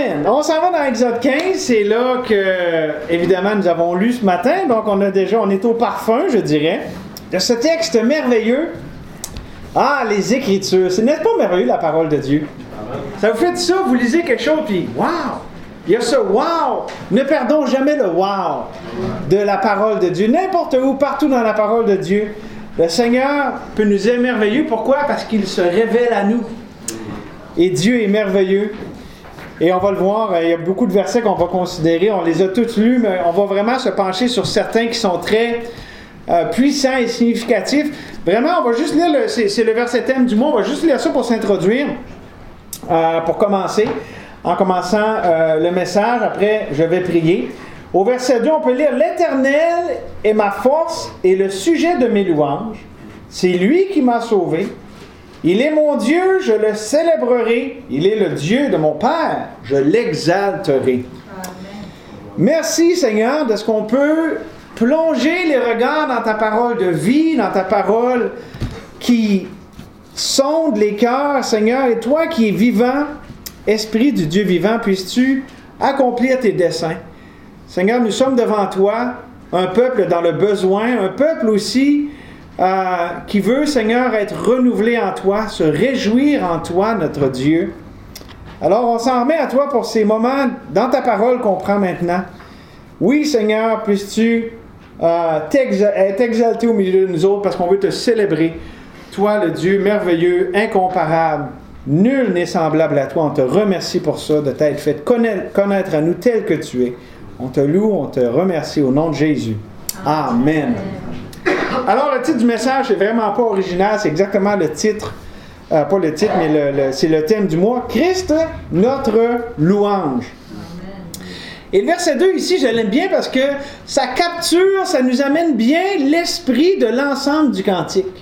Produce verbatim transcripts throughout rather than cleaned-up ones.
Amen. On s'en va dans Exode quinze. C'est là que, évidemment, nous avons lu ce matin. Donc, on a déjà, on est au parfum, je dirais, de ce texte merveilleux. Ah, les Écritures. C'est n'est-ce pas merveilleux, la parole de Dieu? Amen. Ça vous fait ça, vous lisez quelque chose, puis wow! Il y a ce wow! Ne perdons jamais le wow de la parole de Dieu. N'importe où, partout dans la parole de Dieu, le Seigneur peut nous émerveiller. Pourquoi? Parce qu'il se révèle à nous. Et Dieu est merveilleux. Et on va le voir, il y a beaucoup de versets qu'on va considérer. On les a tous lus, mais on va vraiment se pencher sur certains qui sont très euh, puissants et significatifs. Vraiment, on va juste lire, le, c'est, c'est le verset thème du mois, on va juste lire ça pour s'introduire, euh, pour commencer. En commençant euh, le message, après je vais prier. Au verset deux, on peut lire « L'Éternel est ma force et le sujet de mes louanges. C'est lui qui m'a sauvé. Il est mon Dieu, je le célébrerai. Il est le Dieu de mon Père, je l'exalterai. » Merci Seigneur de ce qu'on peut plonger les regards dans ta parole de vie, dans ta parole qui sonde les cœurs, Seigneur, et toi qui es vivant, Esprit du Dieu vivant, puisses-tu accomplir tes desseins. Seigneur, nous sommes devant toi, un peuple dans le besoin, un peuple aussi euh, qui veut, Seigneur, être renouvelé en toi, se réjouir en toi, notre Dieu. Alors, on s'en remet à toi pour ces moments dans ta parole qu'on prend maintenant. Oui, Seigneur, puisses-tu euh, t'exa- être exalté au milieu de nous autres parce qu'on veut te célébrer. Toi, le Dieu merveilleux, incomparable. Nul n'est semblable à toi. On te remercie pour ça, de t'être fait connaître, connaître à nous tel que tu es. On te loue, on te remercie au nom de Jésus. Amen. Alors, le titre du message, c'est vraiment pas original. C'est exactement le titre, euh, pas le titre, mais le, le, c'est le thème du mois. Christ, notre louange. Et le verset deux ici, je l'aime bien parce que ça capture, ça nous amène bien l'esprit de l'ensemble du cantique.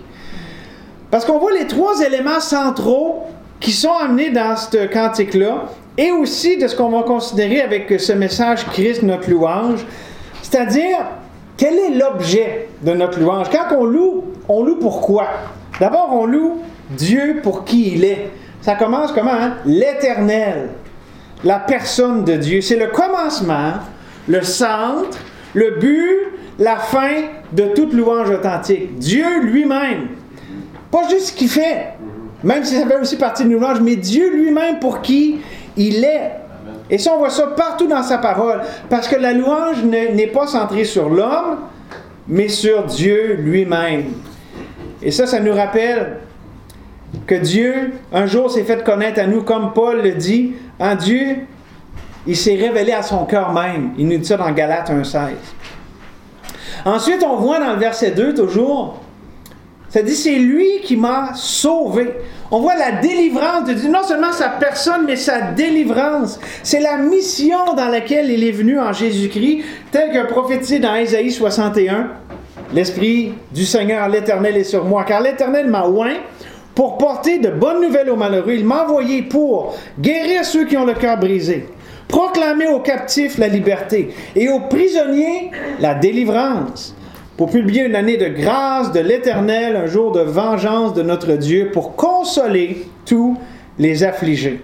Parce qu'on voit les trois éléments centraux qui sont amenés dans ce cantique-là, et aussi de ce qu'on va considérer avec ce message Christ, notre louange, c'est-à-dire, quel est l'objet de notre louange? Quand on loue, on loue pourquoi? D'abord, on loue Dieu pour qui il est. Ça commence comment? Hein? L'Éternel, la personne de Dieu. C'est le commencement, le centre, le but, la fin de toute louange authentique. Dieu lui-même. Pas juste ce qu'il fait, même si ça fait aussi partie de nos louanges, mais Dieu lui-même pour qui il est. Et ça, on voit ça partout dans sa parole, parce que la louange ne, n'est pas centrée sur l'homme, mais sur Dieu lui-même. Et ça, ça nous rappelle que Dieu, un jour, s'est fait connaître à nous, comme Paul le dit, en Dieu, il s'est révélé à son cœur même. Il nous dit ça dans Galates un seize. Ensuite, on voit dans le verset deux, toujours, ça dit, c'est lui qui m'a sauvé. On voit la délivrance de Dieu. Non seulement sa personne, mais sa délivrance. C'est la mission dans laquelle il est venu en Jésus-Christ, tel que prophétisé dans Ésaïe soixante et un. L'Esprit du Seigneur, l'Éternel est sur moi, car l'Éternel m'a oint pour porter de bonnes nouvelles aux malheureux. Il m'a envoyé pour guérir ceux qui ont le cœur brisé, proclamer aux captifs la liberté et aux prisonniers la délivrance, pour publier une année de grâce de l'Éternel, un jour de vengeance de notre Dieu, pour consoler tous les affligés.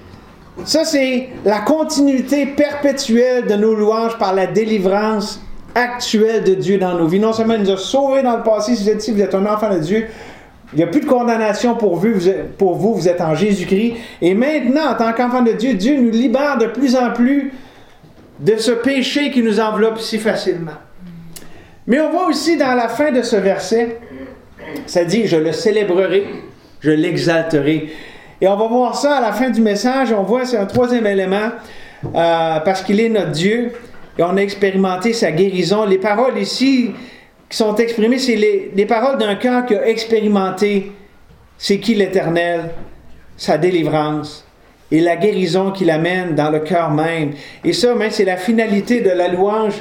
Ça, c'est la continuité perpétuelle de nos louanges par la délivrance actuelle de Dieu dans nos vies. Non seulement il nous a sauvés dans le passé, si vous êtes ici, vous êtes un enfant de Dieu, il n'y a plus de condamnation pour vous, vous êtes, pour vous, vous êtes en Jésus-Christ. Et maintenant, en tant qu'enfant de Dieu, Dieu nous libère de plus en plus de ce péché qui nous enveloppe si facilement. Mais on voit aussi dans la fin de ce verset, ça dit « Je le célébrerai, je l'exalterai ». Et on va voir ça à la fin du message. On voit, c'est un troisième élément, euh, parce qu'il est notre Dieu, et on a expérimenté sa guérison. Les paroles ici qui sont exprimées, c'est les, les paroles d'un cœur qui a expérimenté c'est qui l'Éternel, sa délivrance, et la guérison qu'il amène dans le cœur même. Et ça, même, c'est la finalité de la louange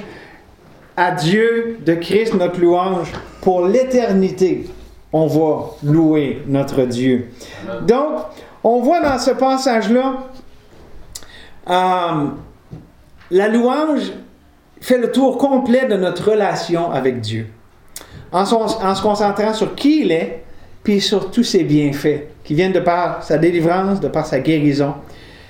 à Dieu de Christ, notre louange, pour l'éternité. On va louer notre Dieu. Donc, on voit dans ce passage-là, euh, la louange fait le tour complet de notre relation avec Dieu, en, son, en se concentrant sur qui il est, puis sur tous ses bienfaits, qui viennent de par sa délivrance, de par sa guérison.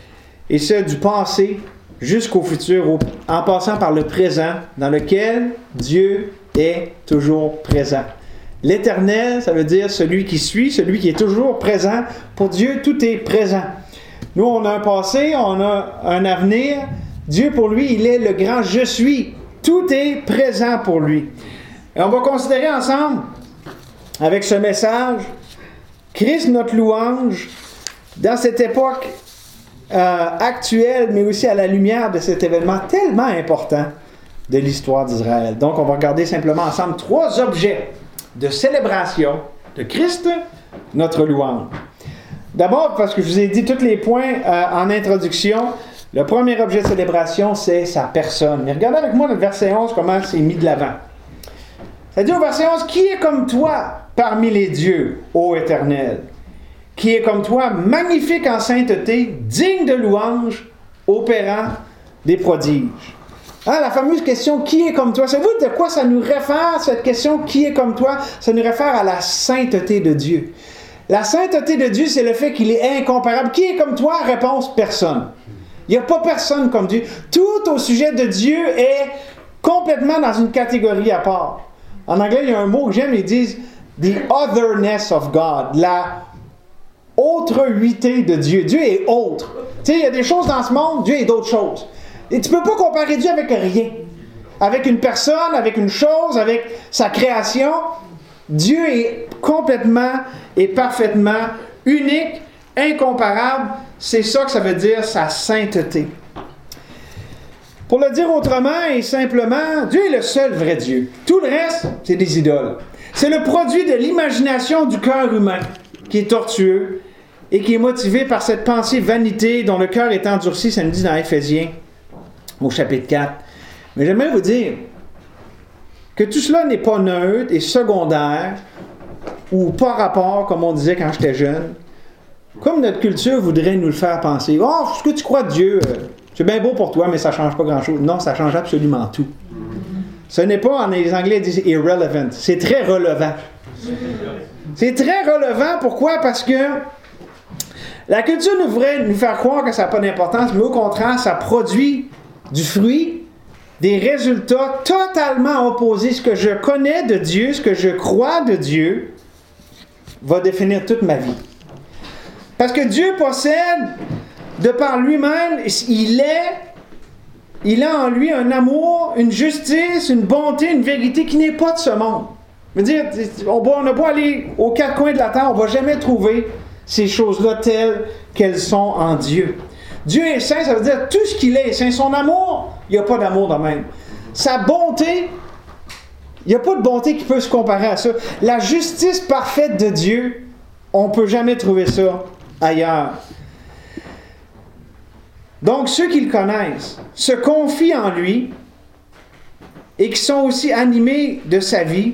et ce du passé jusqu'au futur, en passant par le présent, dans lequel Dieu est toujours présent. L'Éternel, ça veut dire celui qui suit, celui qui est toujours présent. Pour Dieu, tout est présent. Nous, on a un passé, on a un avenir. Dieu, pour lui, il est le grand « je suis ». Tout est présent pour lui. Et on va considérer ensemble, avec ce message, Christ, notre louange, dans cette époque euh, actuelle, mais aussi à la lumière de cet événement tellement important de l'histoire d'Israël. Donc, on va regarder simplement ensemble trois objets de célébration de Christ, notre louange. D'abord, parce que je vous ai dit tous les points euh, en introduction, le premier objet de célébration, c'est sa personne. Mais regardez avec moi le verset onze, comment c'est mis de l'avant. Ça dit au verset onze, « Qui est comme toi parmi les dieux, ô Éternel? Qui est comme toi, magnifique en sainteté, digne de louange, opérant des prodiges. » Hein, la fameuse question « Qui est comme toi? » Savez-vous de quoi ça nous réfère, cette question « Qui est comme toi? » Ça nous réfère à la sainteté de Dieu. La sainteté de Dieu, c'est le fait qu'il est incomparable. Qui est comme toi? Réponse, personne. Il n'y a pas personne comme Dieu. Tout au sujet de Dieu est complètement dans une catégorie à part. En anglais, il y a un mot que j'aime, ils disent « the otherness of God », la autre-huité de Dieu. Dieu est autre. Tu sais, il y a des choses dans ce monde, Dieu est d'autres choses. Et tu ne peux pas comparer Dieu avec rien. Avec une personne, avec une chose, avec sa création. Dieu est complètement et parfaitement unique, incomparable. C'est ça que ça veut dire, sa sainteté. Pour le dire autrement et simplement, Dieu est le seul vrai Dieu. Tout le reste, c'est des idoles. C'est le produit de l'imagination du cœur humain, qui est tortueux et qui est motivé par cette pensée vanité dont le cœur est endurci, ça nous dit dans Éphésiens, au chapitre quatre. Mais j'aimerais vous dire que tout cela n'est pas neutre et secondaire ou pas rapport, comme on disait quand j'étais jeune. Comme notre culture voudrait nous le faire penser. « Oh, ce que tu crois de Dieu, euh, c'est bien beau pour toi, mais ça ne change pas grand-chose. » Non, ça change absolument tout. Ce n'est pas, en les Anglais disent « irrelevant ». C'est très relevant. C'est très relevant. Pourquoi? Parce que la culture nous voudrait nous faire croire que ça n'a pas d'importance, mais au contraire, ça produit du fruit, des résultats totalement opposés. Ce que je connais de Dieu, ce que je crois de Dieu, va définir toute ma vie. Parce que Dieu possède, de par lui-même, il est, il a en lui un amour, une justice, une bonté, une vérité qui n'est pas de ce monde. Je veux dire, on n'a pas aller aux quatre coins de la terre, on ne va jamais trouver ces choses-là telles qu'elles sont en Dieu. Dieu est saint, ça veut dire tout ce qu'il est est saint. Son amour, il n'y a pas d'amour de même. Sa bonté, il n'y a pas de bonté qui peut se comparer à ça. La justice parfaite de Dieu, on ne peut jamais trouver ça ailleurs. Donc, ceux qui le connaissent se confient en lui et qui sont aussi animés de sa vie,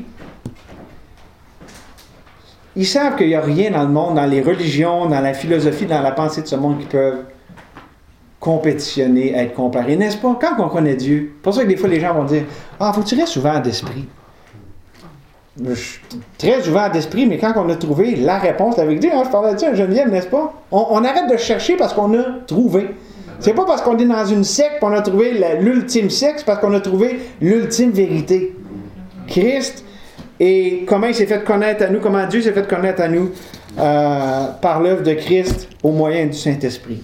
ils savent qu'il n'y a rien dans le monde, dans les religions, dans la philosophie, dans la pensée de ce monde qui peuvent compétitionner, être comparés. N'est-ce pas? Quand on connaît Dieu, c'est pour ça que des fois les gens vont dire « Ah, faut que tu restes ouvert d'esprit. » Je suis très ouvert d'esprit, mais quand on a trouvé la réponse avec Dieu, hein, je parlais de ça à Geneviève, n'est-ce pas? On, on arrête de chercher parce qu'on a trouvé. C'est pas parce qu'on est dans une secte qu'on a trouvé la, l'ultime secte, c'est parce qu'on a trouvé l'ultime vérité. Christ, et comment il s'est fait connaître à nous, comment Dieu s'est fait connaître à nous euh, par l'œuvre de Christ au moyen du Saint-Esprit.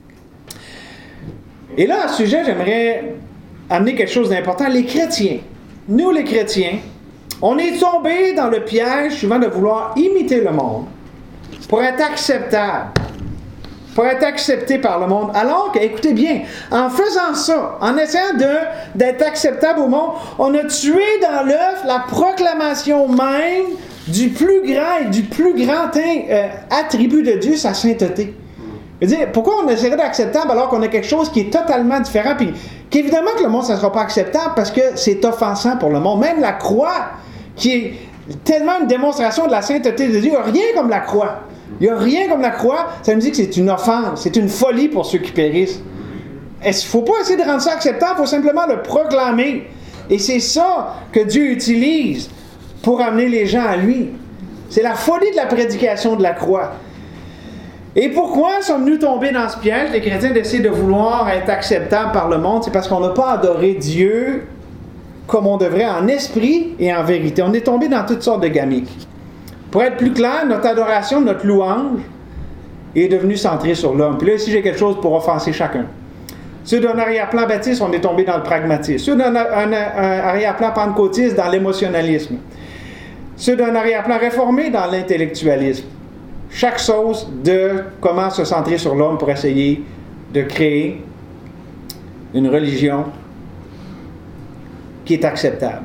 Et là, à ce sujet, j'aimerais amener quelque chose d'important. Les chrétiens, nous les chrétiens, on est tombés dans le piège souvent de vouloir imiter le monde pour être acceptable, pour être accepté par le monde. Alors que, écoutez bien, en faisant ça, en essayant de, d'être acceptable au monde, on a tué dans l'œuf la proclamation même du plus grand et du plus grand euh, attribut de Dieu, sa sainteté. Je veux dire, pourquoi on essaierait d'acceptable alors qu'on a quelque chose qui est totalement différent, puis qu'évidemment que le monde, ça ne sera pas acceptable parce que c'est offensant pour le monde. Même la croix, qui est tellement une démonstration de la sainteté de Dieu, il n'y a rien comme la croix. Il n'y a rien comme la croix, ça nous dit que c'est une offense, c'est une folie pour ceux qui périssent. Il ne faut pas essayer de rendre ça acceptable, il faut simplement le proclamer. Et c'est ça que Dieu utilise pour amener les gens à lui. C'est la folie de la prédication de la croix. Et pourquoi sommes-nous tombés dans ce piège, les chrétiens, d'essayer de vouloir être acceptables par le monde? C'est parce qu'on n'a pas adoré Dieu comme on devrait en esprit et en vérité. On est tombé dans toutes sortes de gamiques. Pour être plus clair, notre adoration, notre louange est devenue centrée sur l'homme. Puis là, ici, j'ai quelque chose pour offenser chacun. Ceux d'un arrière-plan baptiste, on est tombé dans le pragmatisme. Ceux d'un un, un arrière-plan pentecôtiste, dans l'émotionnalisme. Ceux d'un arrière-plan réformé, dans l'intellectualisme. Chaque sauce de comment se centrer sur l'homme pour essayer de créer une religion qui est acceptable.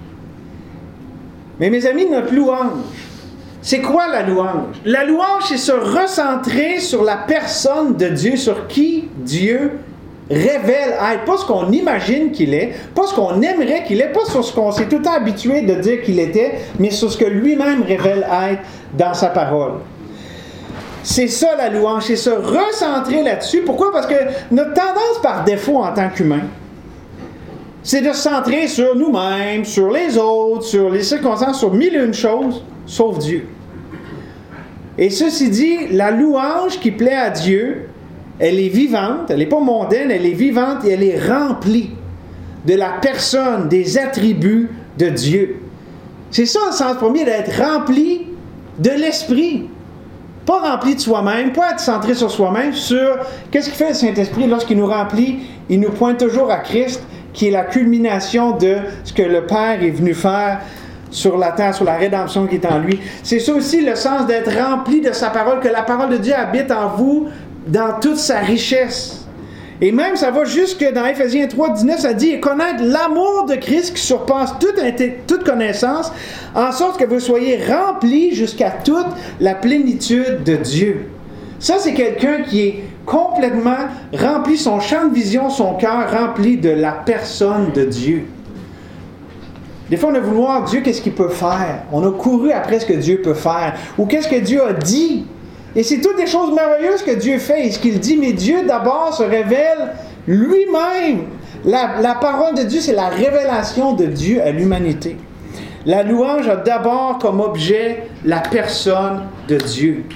Mais mes amis, notre louange, c'est quoi la louange? La louange, c'est se recentrer sur la personne de Dieu, sur qui Dieu révèle être. Pas ce qu'on imagine qu'il est, pas ce qu'on aimerait qu'il est, pas sur ce qu'on s'est tout le temps habitué de dire qu'il était, mais sur ce que lui-même révèle être dans sa parole. C'est ça la louange, c'est se recentrer là-dessus. Pourquoi? Parce que notre tendance par défaut en tant qu'humain, c'est de se centrer sur nous-mêmes, sur les autres, sur les circonstances, sur mille et une choses, sauf Dieu. Et ceci dit, la louange qui plaît à Dieu, elle est vivante, elle n'est pas mondaine, elle est vivante et elle est remplie de la personne, des attributs de Dieu. C'est ça le sens premier, d'être rempli de l'Esprit. Pas rempli de soi-même, pas être centré sur soi-même, sur qu'est-ce qu'il fait le Saint-Esprit lorsqu'il nous remplit, il nous pointe toujours à Christ, qui est la culmination de ce que le Père est venu faire sur la terre, sur la rédemption qui est en lui. C'est ça aussi le sens d'être rempli de sa parole, que la parole de Dieu habite en vous dans toute sa richesse. Et même, ça va jusque dans Éphésiens trois, dix-neuf, ça dit « Et connaître l'amour de Christ qui surpasse toute, toute connaissance, en sorte que vous soyez remplis jusqu'à toute la plénitude de Dieu. » Ça, c'est quelqu'un qui est complètement rempli, son champ de vision, son cœur rempli de la personne de Dieu. Des fois, on a voulu voir Dieu, qu'est-ce qu'il peut faire. On a couru après ce que Dieu peut faire. Ou qu'est-ce que Dieu a dit. Et c'est toutes des choses merveilleuses que Dieu fait. Et ce qu'il dit, mais Dieu d'abord se révèle lui-même. La, la parole de Dieu, c'est la révélation de Dieu à l'humanité. La louange a d'abord comme objet la personne de Dieu.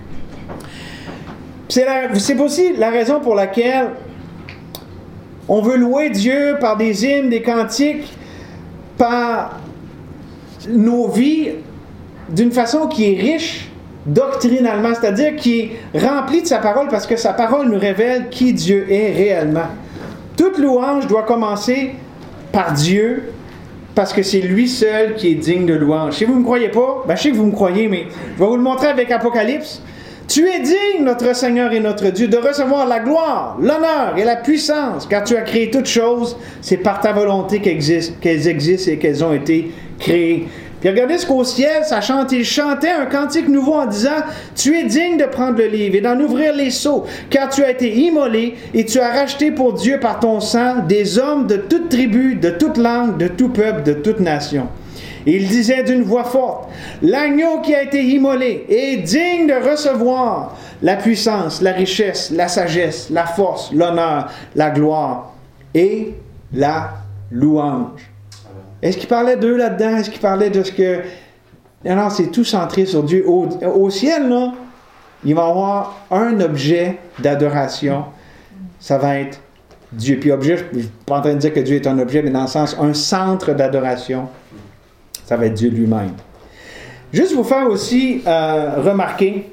C'est, la, c'est aussi la raison pour laquelle on veut louer Dieu par des hymnes, des cantiques, par nos vies d'une façon qui est riche doctrinalement, c'est-à-dire qui est remplie de sa parole parce que sa parole nous révèle qui Dieu est réellement. Toute louange doit commencer par Dieu parce que c'est lui seul qui est digne de louange. Si vous ne me croyez pas, ben je sais que vous me croyez, mais je vais vous le montrer avec Apocalypse. Tu es digne, notre Seigneur et notre Dieu, de recevoir la gloire, l'honneur et la puissance, car tu as créé toutes choses. C'est par ta volonté qu'elles existent, qu'elles existent et qu'elles ont été créées. Puis regardez ce qu'au ciel, ça chante. Il chantait un cantique nouveau en disant « Tu es digne de prendre le livre et d'en ouvrir les sceaux, car tu as été immolé et tu as racheté pour Dieu par ton sang des hommes de toute tribu, de toute langue, de tout peuple, de toute nation. » Et il disait d'une voix forte, « L'agneau qui a été immolé est digne de recevoir la puissance, la richesse, la sagesse, la force, l'honneur, la gloire et la louange. » Est-ce qu'il parlait d'eux là-dedans? Est-ce qu'il parlait de ce que... Non, non, c'est tout centré sur Dieu. Au, au ciel, là, il va y avoir un objet d'adoration. Ça va être Dieu. Puis objet, je ne suis pas en train de dire que Dieu est un objet, mais dans le sens, un centre d'adoration. Ça va être Dieu lui-même. Juste vous faire aussi euh, remarquer,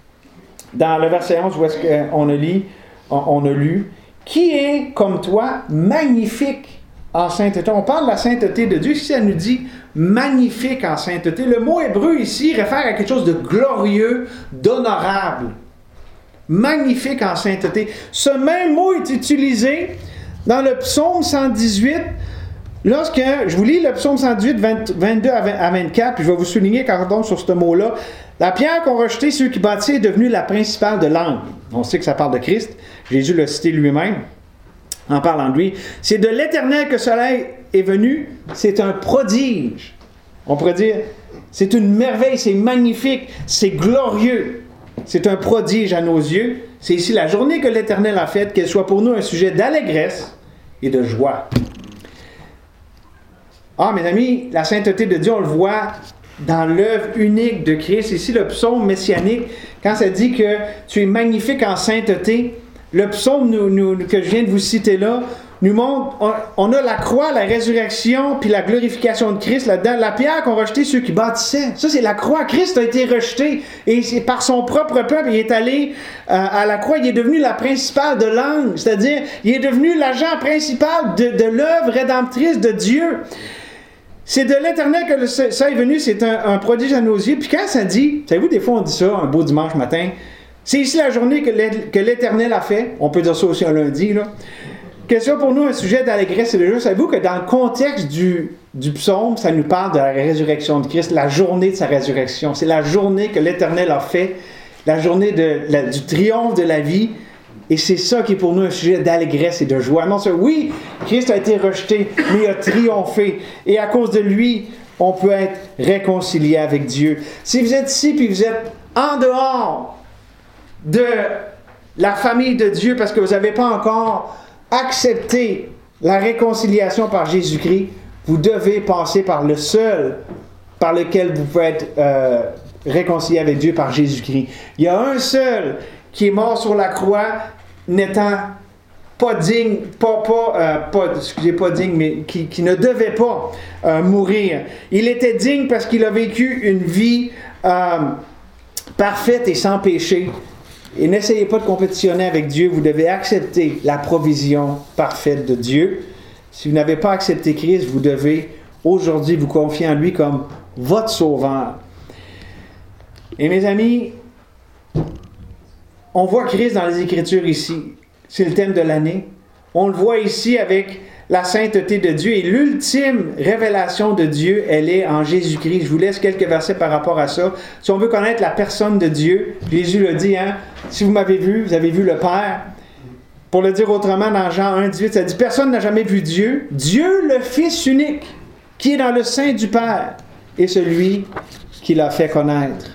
dans le verset onze, où est-ce qu'on a, lu, on, on a lu, « Qui est, comme toi, magnifique en sainteté. » On parle de la sainteté de Dieu. Ici, ça nous dit « magnifique en sainteté ». Le mot hébreu ici réfère à quelque chose de glorieux, d'honorable. Magnifique en sainteté. Ce même mot est utilisé dans le psaume cent dix-huit. Lorsque, je vous lis le psaume cent dix-huit, vingt, vingt-deux à vingt-quatre, puis je vais vous souligner quand on tombe sur ce mot-là. La pierre qu'ont rejetée ceux qui bâtissaient est devenue la principale de l'angle. On sait que ça parle de Christ. Jésus l'a cité lui-même en parlant de lui. C'est de l'Éternel que cela est venu. C'est un prodige. On pourrait dire, c'est une merveille, c'est magnifique, c'est glorieux. C'est un prodige à nos yeux. C'est ici la journée que l'Éternel a faite, qu'elle soit pour nous un sujet d'allégresse et de joie. Ah, mes amis, la sainteté de Dieu, on le voit dans l'œuvre unique de Christ. Ici, le psaume messianique quand ça dit que tu es magnifique en sainteté, le psaume nous, nous, que je viens de vous citer là, nous montre, on, on a la croix, la résurrection, puis la glorification de Christ là-dedans. La pierre qu'ont rejetée ceux qui bâtissaient. Ça, c'est la croix. Christ a été rejeté. Et c'est par son propre peuple, il est allé euh, à la croix. Il est devenu la principale de l'ange. C'est-à-dire, il est devenu l'agent principal de, de l'œuvre rédemptrice de Dieu. C'est de l'Éternel que le, ça est venu. C'est un, un prodige à nos yeux. Puis quand ça dit, savez-vous, des fois on dit ça, un beau dimanche matin, c'est ici la journée que l'Éternel a fait. On peut dire ça aussi un lundi, là. Question pour nous, un sujet d'allégresse et de joie. Savez-vous que dans le contexte du, du psaume, ça nous parle de la résurrection de Christ, la journée de sa résurrection. C'est la journée que l'Éternel a fait, la journée de, la, du triomphe de la vie. Et c'est ça qui est pour nous un sujet d'allégresse et de joie. Non, c'est, oui, Christ a été rejeté, mais il a triomphé. Et à cause de lui, on peut être réconcilié avec Dieu. Si vous êtes ici et vous êtes en dehors de la famille de Dieu parce que vous n'avez pas encore accepter la réconciliation par Jésus-Christ, vous devez passer par le seul par lequel vous pouvez être euh, réconcilié avec Dieu, par Jésus-Christ. Il y a un seul qui est mort sur la croix, n'étant pas digne, pas, pas, euh, pas excusez, pas digne, mais qui, qui ne devait pas euh, mourir. Il était digne parce qu'il a vécu une vie euh, parfaite et sans péché. Et n'essayez pas de compétitionner avec Dieu, vous devez accepter la provision parfaite de Dieu. Si vous n'avez pas accepté Christ, vous devez aujourd'hui vous confier en lui comme votre sauveur. Et mes amis, on voit Christ dans les Écritures ici. C'est le thème de l'année. On le voit ici avec la sainteté de Dieu. Et l'ultime révélation de Dieu, elle est en Jésus-Christ. Je vous laisse quelques versets par rapport à ça. Si on veut connaître la personne de Dieu, Jésus le dit, hein, si vous m'avez vu, vous avez vu le Père. Pour le dire autrement, dans Jean un dix-huit, ça dit, personne n'a jamais vu Dieu. Dieu, le Fils unique, qui est dans le sein du Père, est celui qui l'a fait connaître.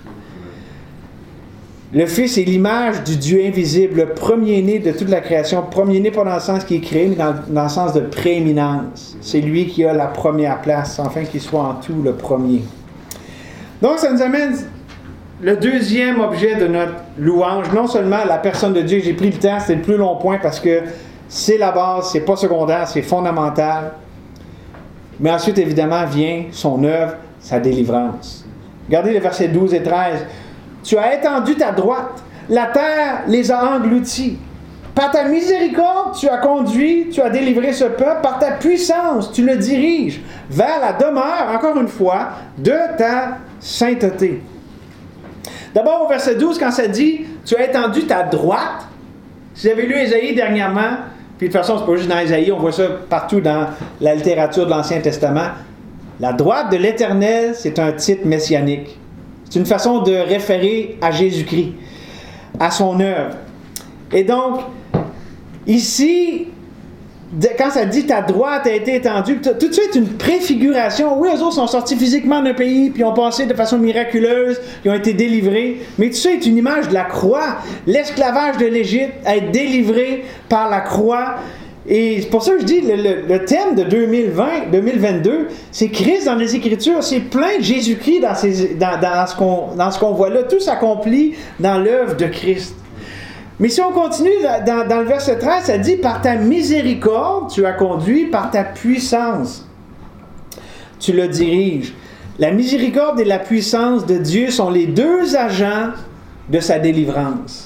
Le Fils est l'image du Dieu invisible, le premier-né de toute la création. Premier-né pas dans le sens qui est créé, mais dans, dans le sens de prééminence. C'est lui qui a la première place, afin qu'il soit en tout le premier. Donc, ça nous amène le deuxième objet de notre louange. Non seulement la personne de Dieu, j'ai pris le temps, c'est le plus long point parce que c'est la base, c'est pas secondaire, c'est fondamental. Mais ensuite, évidemment, vient son œuvre, sa délivrance. Regardez les versets douze et treize. Tu as étendu ta droite, la terre les a engloutis. Par ta miséricorde, tu as conduit, tu as délivré ce peuple. Par ta puissance, tu le diriges vers la demeure, encore une fois, de ta sainteté. D'abord, au verset douze, quand ça dit « Tu as étendu ta droite », si vous avez lu Ésaïe dernièrement, puis de toute façon, c'est pas juste dans Ésaïe, on voit ça partout dans la littérature de l'Ancien Testament. La droite de l'Éternel, c'est un titre messianique. C'est une façon de référer à Jésus-Christ, à son œuvre. Et donc, ici, quand ça dit « ta droite a été étendue », tout de suite une préfiguration. Oui, eux autres sont sortis physiquement d'un pays, puis ont passé de façon miraculeuse, ils ont été délivrés. Mais tout ça est une image de la croix. L'esclavage de l'Égypte, être délivré par la croix. Et c'est pour ça que je dis, le, le, le thème de deux mille vingt, deux mille vingt-deux, c'est Christ dans les Écritures. C'est plein de Jésus-Christ dans, ces, dans, dans, ce qu'on, dans ce qu'on voit là. Tout s'accomplit dans l'œuvre de Christ. Mais si on continue, dans, dans le verset treize, ça dit « Par ta miséricorde, tu as conduit, par ta puissance, tu le diriges. » La miséricorde et la puissance de Dieu sont les deux agents de sa délivrance.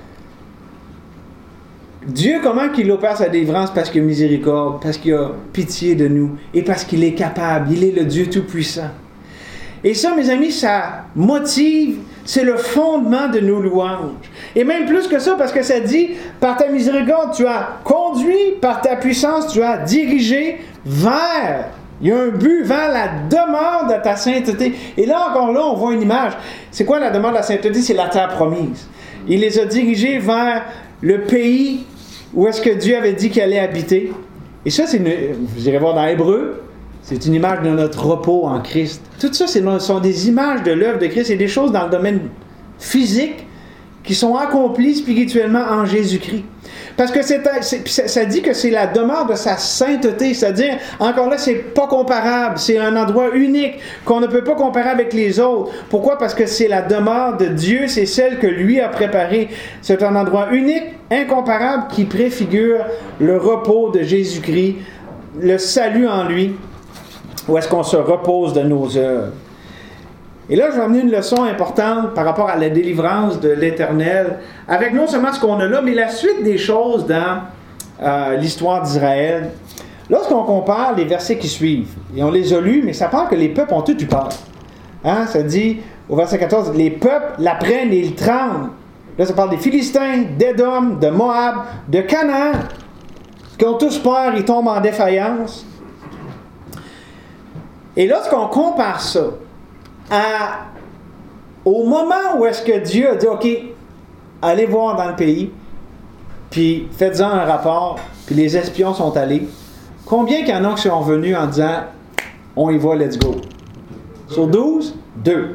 Dieu, comment qu'il opère sa délivrance? Parce qu'il a miséricorde, parce qu'il a pitié de nous et parce qu'il est capable. Il est le Dieu Tout-Puissant. Et ça, mes amis, ça motive, c'est le fondement de nos louanges. Et même plus que ça, parce que ça dit, par ta miséricorde, tu as conduit, par ta puissance, tu as dirigé vers, il y a un but, vers la demeure de ta sainteté. Et là, encore là, on voit une image. C'est quoi la demeure de la sainteté? C'est la terre promise. Il les a dirigés vers le pays où est-ce que Dieu avait dit qu'il allait habiter. Et ça, c'est une, vous irez voir dans Hébreu, c'est une image de notre repos en Christ. Tout ça, ce sont des images de l'œuvre de Christ et des choses dans le domaine physique qui sont accomplis spirituellement en Jésus-Christ. Parce que c'est, c'est, ça dit que c'est la demeure de sa sainteté, c'est-à-dire, encore là, c'est pas comparable, c'est un endroit unique qu'on ne peut pas comparer avec les autres. Pourquoi? Parce que c'est la demeure de Dieu, c'est celle que lui a préparée. C'est un endroit unique, incomparable, qui préfigure le repos de Jésus-Christ, le salut en lui, où est-ce qu'on se repose de nos œuvres. Et là, je vais amener une leçon importante par rapport à la délivrance de l'Éternel, avec non seulement ce qu'on a là, mais la suite des choses dans euh, l'histoire d'Israël. Lorsqu'on compare les versets qui suivent, et on les a lus, mais ça parle que les peuples ont tous eu peur. Hein? Ça dit, au verset quatorze, les peuples l'apprennent et ils tremblent. Là, ça parle des Philistins, d'Édom, de Moab, de Canaan, qui ont tous peur, ils tombent en défaillance. Et lorsqu'on compare ça, À, au moment où est-ce que Dieu a dit, OK, allez voir dans le pays, puis faites-en un rapport, puis les espions sont allés, combien qu'il y en a qui sont venus en disant, on y va, let's go? Sur douze, deux.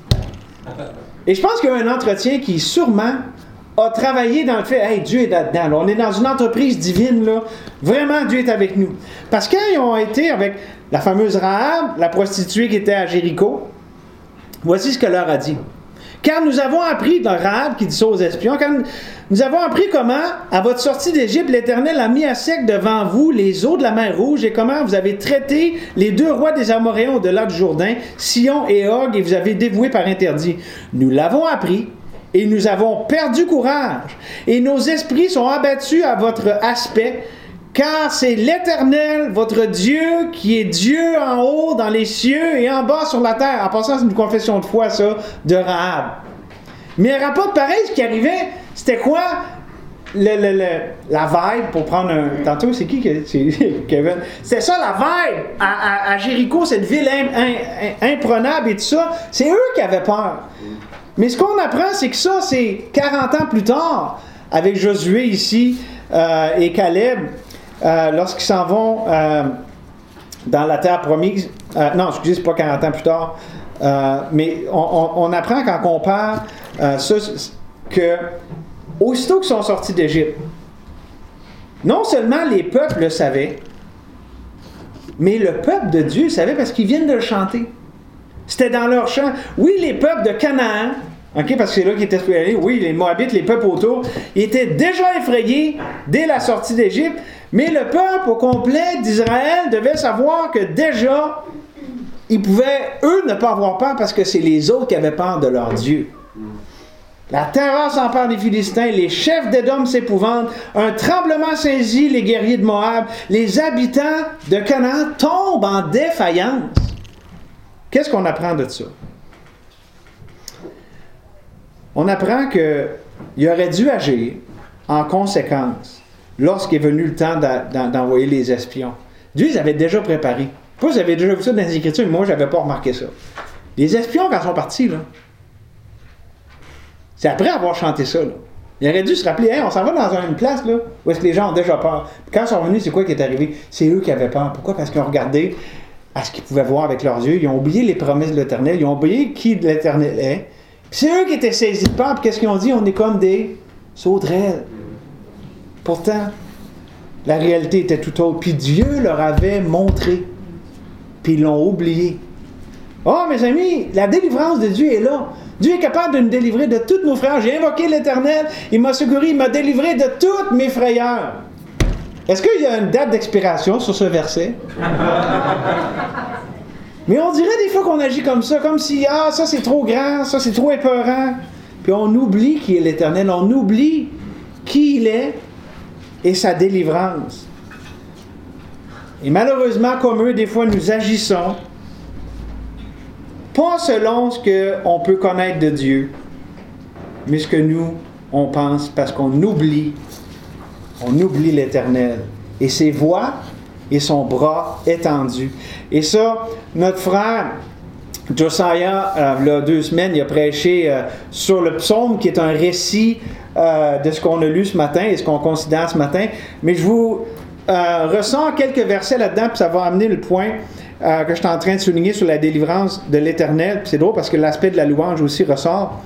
Et je pense qu'il y a un entretien qui, sûrement, a travaillé dans le fait, hey, Dieu est là-dedans. Là. On est dans une entreprise divine, là. Vraiment, Dieu est avec nous. Parce que quand ils ont été avec la fameuse Rahab, la prostituée qui était à Jéricho, voici ce que leur a dit. Car nous avons appris, dans Rahab qui dit ça aux espions, car nous avons appris comment, à votre sortie d'Égypte, l'Éternel a mis à sec devant vous les eaux de la mer Rouge et comment vous avez traité les deux rois des Amoréens au-delà du Jourdain, Sion et Og, et vous avez dévoué par interdit. Nous l'avons appris et nous avons perdu courage et nos esprits sont abattus à votre aspect. Car c'est l'Éternel, votre Dieu, qui est Dieu en haut dans les cieux et en bas sur la terre. En passant, c'est une confession de foi, ça, de Rahab. Mais un rapport pareil, ce qui arrivait, c'était quoi? Le, le, le, la vibe, pour prendre un... Tantôt, c'est qui? C'est Kevin. C'était ça, la vibe à, à, à Jéricho, cette ville im, im, imprenable et tout ça. C'est eux qui avaient peur. Mais ce qu'on apprend, c'est que ça, c'est quarante ans plus tard, avec Josué ici euh, et Caleb, Euh, lorsqu'ils s'en vont euh, dans la terre promise, euh, non, excusez, c'est pas quarante ans plus tard, euh, mais on, on, on apprend quand on compare euh, ça, que aussitôt qu'ils sont sortis d'Égypte, non seulement les peuples le savaient, mais le peuple de Dieu le savait parce qu'ils viennent de le chanter. C'était dans leur chant. Oui, les peuples de Canaan, OK, parce que c'est là qu'ils étaient allés, oui, les Moabites, les peuples autour, ils étaient déjà effrayés dès la sortie d'Égypte. Mais le peuple au complet d'Israël devait savoir que déjà, ils pouvaient, eux, ne pas avoir peur parce que c'est les autres qui avaient peur de leur Dieu. La terreur s'empare des Philistins, les chefs d'Édom s'épouvantent, un tremblement saisit les guerriers de Moab, les habitants de Canaan tombent en défaillance. Qu'est-ce qu'on apprend de ça? On apprend qu'il aurait dû agir en conséquence lorsqu'est venu le temps d'envoyer les espions. Dieu les avait déjà préparés. Vous, vous avez déjà vu ça dans les Écritures, mais moi, je n'avais pas remarqué ça. Les espions, quand ils sont partis, là, c'est après avoir chanté ça. Là. Ils auraient dû se rappeler, hey, on s'en va dans une place là, où est-ce que les gens ont déjà peur. Puis quand ils sont venus, c'est quoi qui est arrivé? C'est eux qui avaient peur. Pourquoi? Parce qu'ils ont regardé à ce qu'ils pouvaient voir avec leurs yeux. Ils ont oublié les promesses de l'Éternel. Ils ont oublié qui l'Éternel est. Puis c'est eux qui étaient saisis de peur. Puis qu'est-ce qu'ils ont dit? On est comme des sauterelles. Pourtant, la réalité était tout autre. Puis Dieu leur avait montré. Puis ils l'ont oublié. Oh, mes amis, la délivrance de Dieu est là. Dieu est capable de nous délivrer de tous nos frayeurs. J'ai invoqué l'Éternel, il m'a secouru, il m'a délivré de toutes mes frayeurs. Est-ce qu'il y a une date d'expiration sur ce verset? Mais on dirait des fois qu'on agit comme ça, comme si, ah, ça c'est trop grand, ça c'est trop épeurant. Puis on oublie qui est l'Éternel, on oublie qui il est et sa délivrance. Et malheureusement, comme eux, des fois, nous agissons pas selon ce qu'on peut connaître de Dieu, mais ce que nous, on pense, parce qu'on oublie, on oublie l'Éternel. Et ses voies et son bras étendu. Et ça, notre frère Josiah, euh, il y a deux semaines, il a prêché euh, sur le psaume, qui est un récit euh, de ce qu'on a lu ce matin et ce qu'on considère ce matin. Mais je vous euh, ressens quelques versets là-dedans, puis ça va amener le point Euh, que je suis en train de souligner sur la délivrance de l'Éternel. Puis c'est drôle parce que l'aspect de la louange aussi ressort.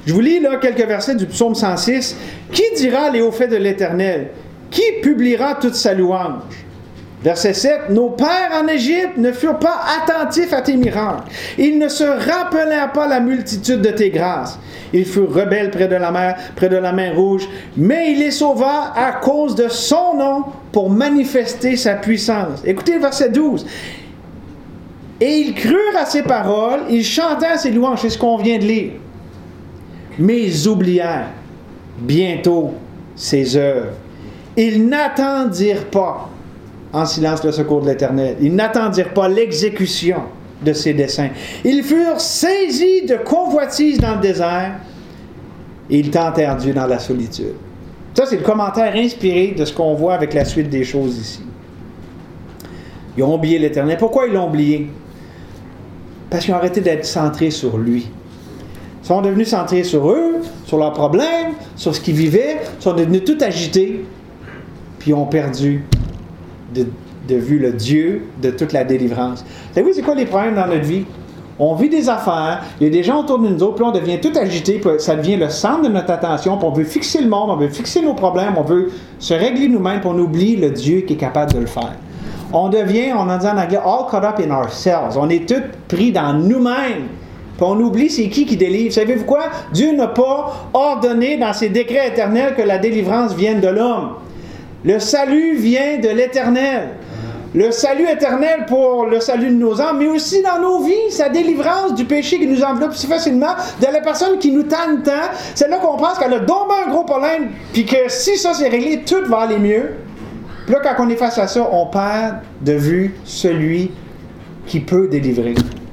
Je vous lis là quelques versets du psaume cent six. « Qui dira les hauts faits de l'Éternel? Qui publiera toute sa louange? » Verset sept. « Nos pères en Égypte ne furent pas attentifs à tes miracles. Ils ne se rappelèrent pas la multitude de tes grâces. Ils furent rebelles près de la mer, près de la mer Rouge, mais il les sauva à cause de son nom pour manifester sa puissance. » Écoutez le verset douze. « Et ils crurent à ses paroles, ils chantèrent ses louanges. » C'est ce qu'on vient de lire. « Mais ils oublièrent bientôt ses œuvres. Ils n'attendirent pas en silence le secours de l'Éternel. Ils n'attendirent pas l'exécution de ses desseins. Ils furent saisis de convoitise dans le désert et ils tentèrent Dieu dans la solitude. » Ça, c'est le commentaire inspiré de ce qu'on voit avec la suite des choses ici. Ils ont oublié l'Éternel. Pourquoi ils l'ont oublié? Parce qu'ils ont arrêté d'être centrés sur lui. Ils sont devenus centrés sur eux, sur leurs problèmes, sur ce qu'ils vivaient. Ils sont devenus tout agités. Puis ils ont perdu de, de vue le Dieu de toute la délivrance. Vous savez, c'est quoi les problèmes dans notre vie? On vit des affaires, il y a des gens autour de nous autres, puis on devient tout agité, puis ça devient le centre de notre attention, puis on veut fixer le monde, on veut fixer nos problèmes, on veut se régler nous-mêmes, puis on oublie le Dieu qui est capable de le faire. On devient, on en dit en anglais, all caught up in ourselves. On est tous pris dans nous-mêmes. Puis on oublie c'est qui qui délivre. Savez-vous quoi? Dieu n'a pas ordonné dans ses décrets éternels que la délivrance vienne de l'homme. Le salut vient de l'Éternel. Le salut éternel pour le salut de nos âmes, mais aussi dans nos vies, sa délivrance du péché qui nous enveloppe si facilement, de la personne qui nous tanne tant. C'est là qu'on pense qu'elle a tombé un gros problème, puis que si ça c'est réglé, tout va aller mieux. Puis là, quand on est face à ça, on perd de vue celui qui peut délivrer.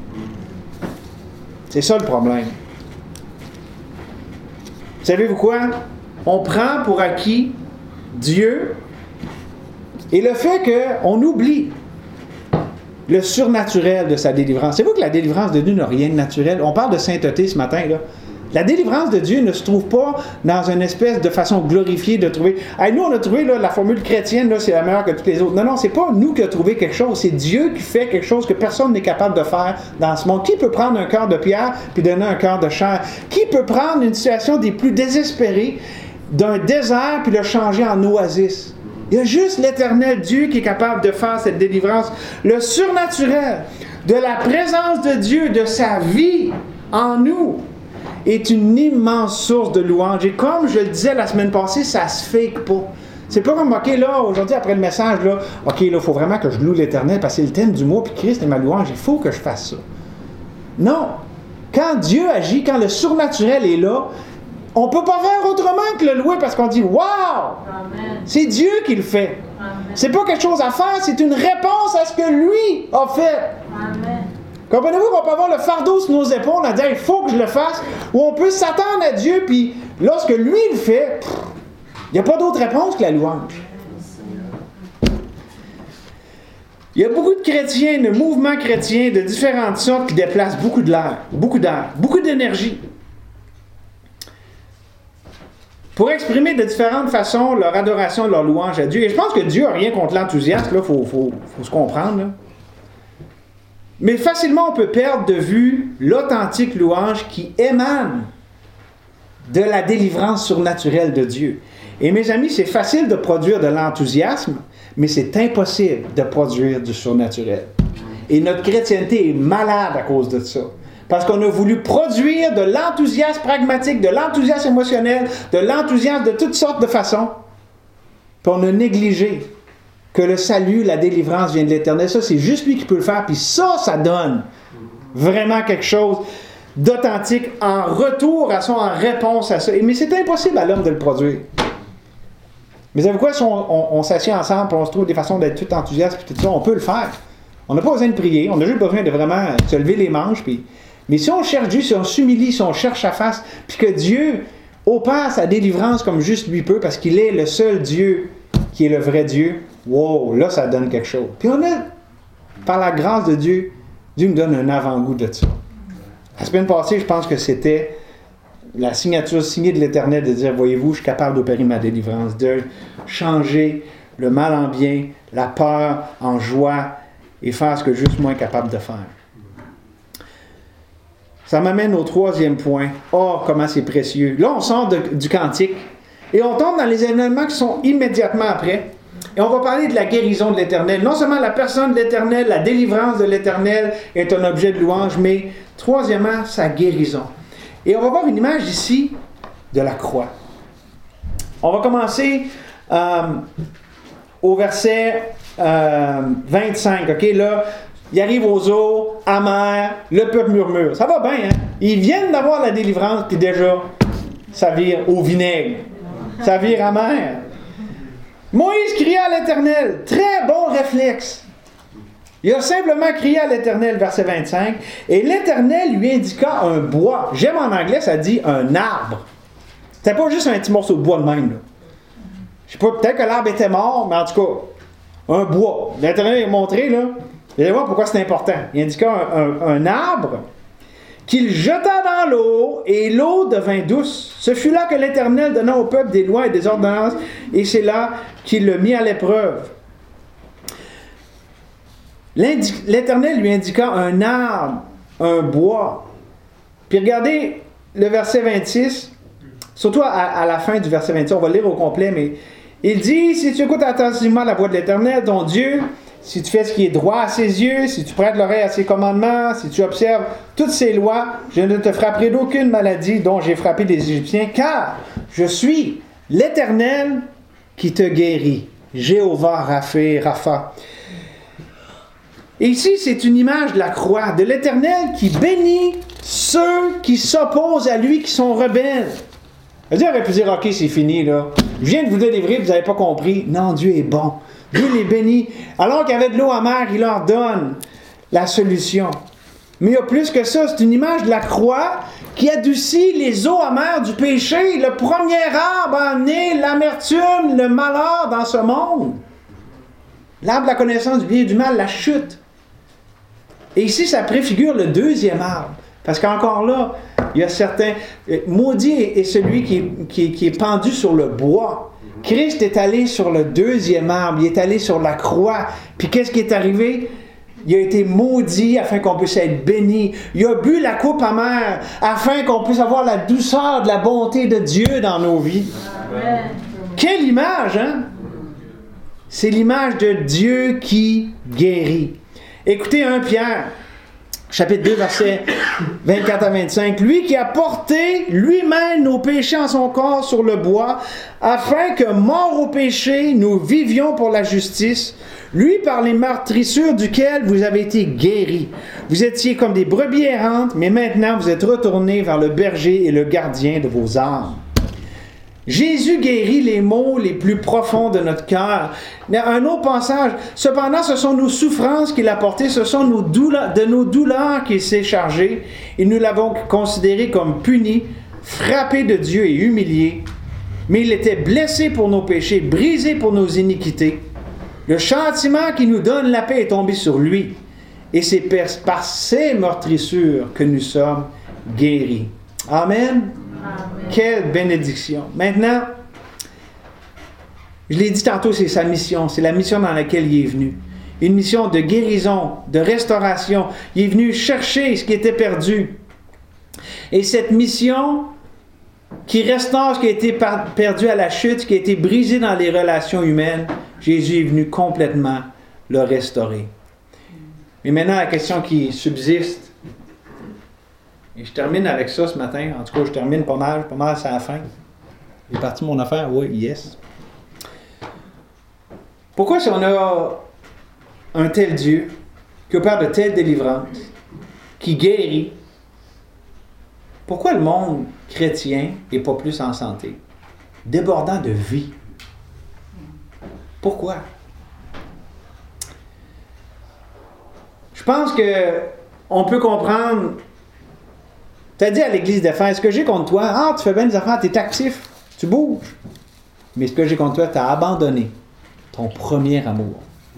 C'est ça le problème. Savez-vous quoi? On prend pour acquis Dieu et le fait qu'on oublie le surnaturel de sa délivrance. C'est vous que la délivrance de Dieu n'a rien de naturel. On parle de sainteté ce matin, là. La délivrance de Dieu ne se trouve pas dans une espèce de façon glorifiée de trouver... Hey, nous, on a trouvé là, la formule chrétienne, là, c'est la meilleure que toutes les autres. Non, non, c'est pas nous qui avons trouvé quelque chose. C'est Dieu qui fait quelque chose que personne n'est capable de faire dans ce monde. Qui peut prendre un cœur de pierre puis donner un cœur de chair? Qui peut prendre une situation des plus désespérées d'un désert puis le changer en oasis? Il y a juste l'Éternel Dieu qui est capable de faire cette délivrance. Le surnaturel de la présence de Dieu, de sa vie en nous, est une immense source de louange. Et comme je le disais la semaine passée, ça se fake pas. C'est pas comme, OK, là, aujourd'hui, après le message, là, OK, là, il faut vraiment que je loue l'Éternel parce que c'est le thème du mois, puis Christ est ma louange, il faut que je fasse ça. Non. Quand Dieu agit, quand le surnaturel est là, on ne peut pas faire autrement que le louer parce qu'on dit « Wow! » C'est Dieu qui le fait. Amen. C'est pas quelque chose à faire, c'est une réponse à ce que lui a fait. Amen. Comprenez-vous qu'on peut avoir le fardeau sur nos épaules à dire « Il faut que je le fasse » ou on peut s'attendre à Dieu, puis lorsque lui le fait, il n'y a pas d'autre réponse que la louange. Il y a beaucoup de chrétiens, de mouvements chrétiens de différentes sortes qui déplacent beaucoup de l'air, beaucoup d'air, beaucoup d'énergie, pour exprimer de différentes façons leur adoration, leur louange à Dieu. Et je pense que Dieu n'a rien contre l'enthousiasme, il faut, faut, faut se comprendre. Là. Mais facilement, on peut perdre de vue l'authentique louange qui émane de la délivrance surnaturelle de Dieu. Et mes amis, c'est facile de produire de l'enthousiasme, mais c'est impossible de produire du surnaturel. Et notre chrétienté est malade à cause de ça. Parce qu'on a voulu produire de l'enthousiasme pragmatique, de l'enthousiasme émotionnel, de l'enthousiasme de toutes sortes de façons. Puis on a négligé que le salut, la délivrance vient de l'Éternel. Ça, c'est juste lui qui peut le faire. Puis ça, ça donne vraiment quelque chose d'authentique en retour à ça, en réponse à ça. Mais c'est impossible à l'homme de le produire. Mais savez-vous quoi? Si on, on, on s'assied ensemble et on se trouve des façons d'être tout enthousiaste et tout ça, on peut le faire. On n'a pas besoin de prier. On a juste besoin de vraiment se lever les manches puis... Mais si on cherche Dieu, si on s'humilie, si on cherche sa face, puis que Dieu opère sa délivrance comme juste lui peut, parce qu'il est le seul Dieu qui est le vrai Dieu, wow, là, ça donne quelque chose. Puis on a, par la grâce de Dieu, Dieu me donne un avant-goût de ça. La semaine passée, je pense que c'était la signature signée de l'Éternel de dire, voyez-vous, je suis capable d'opérer ma délivrance, de changer le mal en bien, la peur en joie, et faire ce que juste moi est capable de faire. Ça m'amène au troisième point. Oh, comment c'est précieux. Là, on sort de, du cantique et on tombe dans les événements qui sont immédiatement après. Et on va parler de la guérison de l'Éternel. Non seulement la personne de l'Éternel, la délivrance de l'Éternel est un objet de louange, mais troisièmement, sa guérison. Et on va voir une image ici de la croix. On va commencer euh, au verset euh, vingt-cinq. OK, là, il arrive aux eaux, amers, le peuple murmure. Ça va bien, hein? Ils viennent d'avoir la délivrance, puis déjà, ça vire au vinaigre. Ça vire amer. Moïse cria à l'Éternel. Très bon réflexe. Il a simplement crié à l'Éternel, verset vingt-cinq, et l'Éternel lui indiqua un bois. J'aime en anglais, ça dit un arbre. C'était pas juste un petit morceau de bois de même, là. Je sais pas, peut-être que l'arbre était mort, mais en tout cas, un bois. L'Éternel a montré, là. Vous allez voir pourquoi c'est important. Il indiqua un, un, un arbre qu'il jeta dans l'eau, et l'eau devint douce. Ce fut là que l'Éternel donna au peuple des lois et des ordonnances, et c'est là qu'il le mit à l'épreuve. L'Éternel lui indiqua un arbre, un bois. Puis regardez le verset vingt-six, surtout à, à la fin du verset vingt-six, on va le lire au complet, mais il dit, si tu écoutes attentivement la voix de l'Éternel, ton Dieu, si tu fais ce qui est droit à ses yeux, si tu prêtes l'oreille à ses commandements, si tu observes toutes ses lois, je ne te frapperai d'aucune maladie dont j'ai frappé les Égyptiens, car je suis l'Éternel qui te guérit. Jéhovah Rapha, Rapha. Et ici, c'est une image de la croix, de l'Éternel qui bénit ceux qui s'opposent à lui, qui sont rebelles. Dieu aurait pu dire, OK, c'est fini, là. Je viens de vous délivrer, vous n'avez pas compris. Non, Dieu est bon. Dieu les bénit. Alors qu'il y avait de l'eau amère, il leur donne la solution. Mais il y a plus que ça, c'est une image de la croix qui adoucit les eaux amères du péché. Le premier arbre a amené l'amertume, le malheur dans ce monde. L'arbre de la connaissance du bien et du mal, la chute. Et ici, ça préfigure le deuxième arbre. Parce qu'encore là, il y a certains... Maudit est celui qui est, qui est, qui est pendu sur le bois. Christ est allé sur le deuxième arbre. Il est allé sur la croix. Puis qu'est-ce qui est arrivé? Il a été maudit afin qu'on puisse être béni. Il a bu la coupe amère afin qu'on puisse avoir la douceur de la bonté de Dieu dans nos vies. Amen. Quelle image, hein? C'est l'image de Dieu qui guérit. Écoutez un Pierre, chapitre deux, versets vingt-quatre à vingt-cinq. Lui qui a porté lui-même nos péchés en son corps sur le bois, afin que, morts au péché, nous vivions pour la justice. Lui, par les meurtrissures duquel vous avez été guéris. Vous étiez comme des brebis errantes, mais maintenant vous êtes retournés vers le berger et le gardien de vos âmes. Jésus guérit les maux les plus profonds de notre cœur. Un autre passage. Cependant, ce sont nos souffrances qu'il a portées, ce sont nos douleurs, de nos douleurs qu'il s'est chargé, et nous l'avons considéré comme puni, frappé de Dieu et humilié. Mais il était blessé pour nos péchés, brisé pour nos iniquités. Le châtiment qui nous donne la paix est tombé sur lui, et c'est par ses meurtrissures que nous sommes guéris. Amen. Amen. Quelle bénédiction. Maintenant, je l'ai dit tantôt, c'est sa mission. C'est la mission dans laquelle il est venu. Une mission de guérison, de restauration. Il est venu chercher ce qui était perdu. Et cette mission qui restaure ce qui a été perdu à la chute, ce qui a été brisé dans les relations humaines, Jésus est venu complètement le restaurer. Mais maintenant, la question qui subsiste, et je termine avec ça ce matin. En tout cas, je termine pas mal. Pas mal, c'est à la fin. J'ai parti mon affaire? Oui, yes. Pourquoi si on a un tel Dieu qui opère de telles délivrances, qui guérit, pourquoi le monde chrétien n'est pas plus en santé? Débordant de vie. Pourquoi? Je pense que on peut comprendre. Tu as dit à l'Église d'Éphèse, ce que j'ai contre toi, ah, tu fais bien des affaires, tu es actif, tu bouges. Mais ce que j'ai contre toi, tu as abandonné ton premier amour.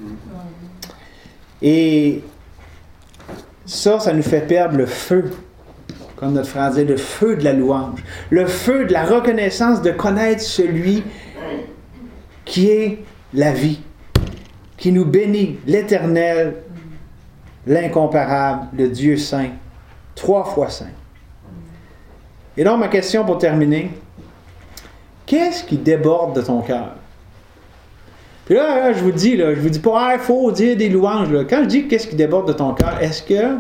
Et ça, ça nous fait perdre le feu, comme notre frère disait, le feu de la louange, le feu de la reconnaissance de connaître celui qui est la vie, qui nous bénit, l'Éternel, l'incomparable, le Dieu saint. Trois fois saint. Et donc, ma question pour terminer, qu'est-ce qui déborde de ton cœur? Puis là, là, je vous dis, là, je vous dis pas, il ah, faut dire des louanges. Là. Quand je dis qu'est-ce qui déborde de ton cœur, est-ce que,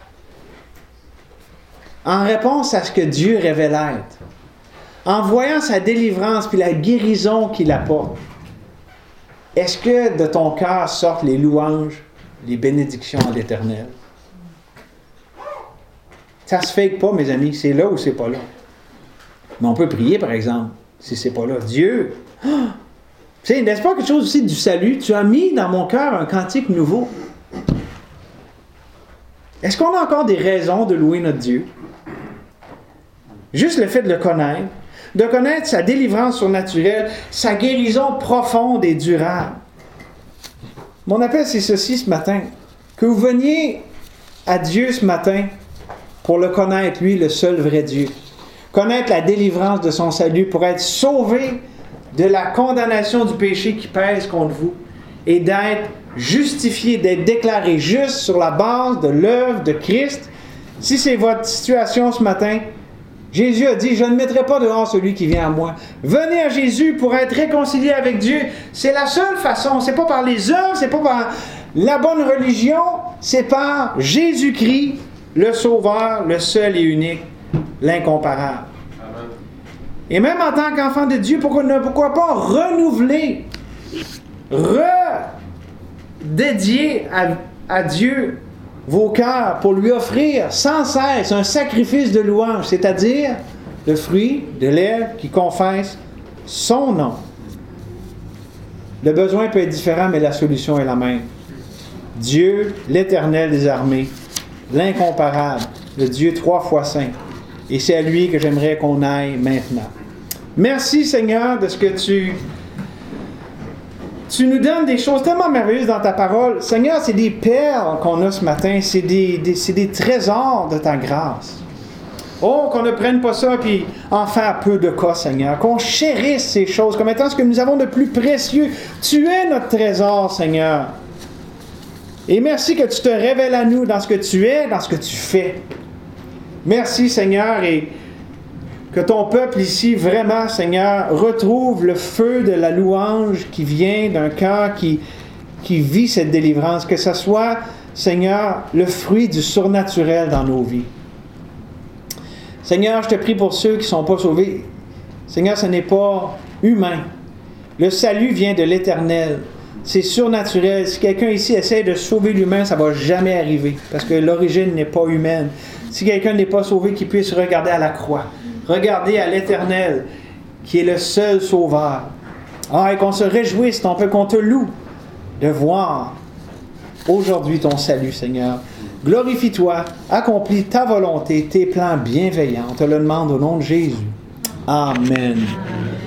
en réponse à ce que Dieu révèle être, en voyant sa délivrance puis la guérison qu'il apporte, est-ce que de ton cœur sortent les louanges, les bénédictions à l'Éternel? Ça se fait pas, mes amis. C'est là ou c'est pas là. Mais on peut prier, par exemple, si c'est pas là. Dieu, oh, tu sais, n'est-ce pas quelque chose aussi du salut? Tu as mis dans mon cœur un cantique nouveau. Est-ce qu'on a encore des raisons de louer notre Dieu? Juste le fait de le connaître, de connaître sa délivrance surnaturelle, sa guérison profonde et durable. Mon appel, c'est ceci ce matin. Que vous veniez à Dieu ce matin pour le connaître, lui, le seul vrai Dieu. Connaître la délivrance de son salut pour être sauvé de la condamnation du péché qui pèse contre vous et d'être justifié, d'être déclaré juste sur la base de l'œuvre de Christ. Si c'est votre situation ce matin, Jésus a dit, je ne mettrai pas dehors celui qui vient à moi. Venez à Jésus pour être réconcilié avec Dieu. C'est la seule façon. C'est pas par les œuvres, c'est pas par la bonne religion, c'est par Jésus-Christ, le Sauveur, le seul et unique, l'incomparable. Amen. Et même en tant qu'enfant de Dieu, pourquoi, pourquoi pas renouveler, redédier à, à Dieu vos cœurs pour lui offrir sans cesse un sacrifice de louange, c'est-à-dire le fruit de lèvres qui confesse son nom. Le besoin peut être différent, mais la solution est la même. Dieu, l'Éternel des armées, l'incomparable, le Dieu trois fois saint. Et c'est à lui que j'aimerais qu'on aille maintenant. Merci Seigneur de ce que tu... Tu nous donnes des choses tellement merveilleuses dans ta parole. Seigneur, c'est des perles qu'on a ce matin. C'est des, des, c'est des trésors de ta grâce. Oh, qu'on ne prenne pas ça puis en faire peu de cas, Seigneur. Qu'on chérisse ces choses comme étant ce que nous avons de plus précieux. Tu es notre trésor, Seigneur. Et merci que tu te révèles à nous dans ce que tu es, dans ce que tu fais. Merci, Seigneur, et que ton peuple ici, vraiment, Seigneur, retrouve le feu de la louange qui vient d'un cœur qui, qui vit cette délivrance. Que ce soit, Seigneur, le fruit du surnaturel dans nos vies. Seigneur, je te prie pour ceux qui ne sont pas sauvés. Seigneur, ce n'est pas humain. Le salut vient de l'Éternel. C'est surnaturel. Si quelqu'un ici essaie de sauver l'humain, ça ne va jamais arriver. Parce que l'origine n'est pas humaine. Si quelqu'un n'est pas sauvé, qu'il puisse regarder à la croix. Regarder à l'Éternel, qui est le seul sauveur. Ah, et qu'on se réjouisse, ton peu, qu'on te loue de voir aujourd'hui ton salut, Seigneur. Glorifie-toi, accomplis ta volonté, tes plans bienveillants. On te le demande au nom de Jésus. Amen.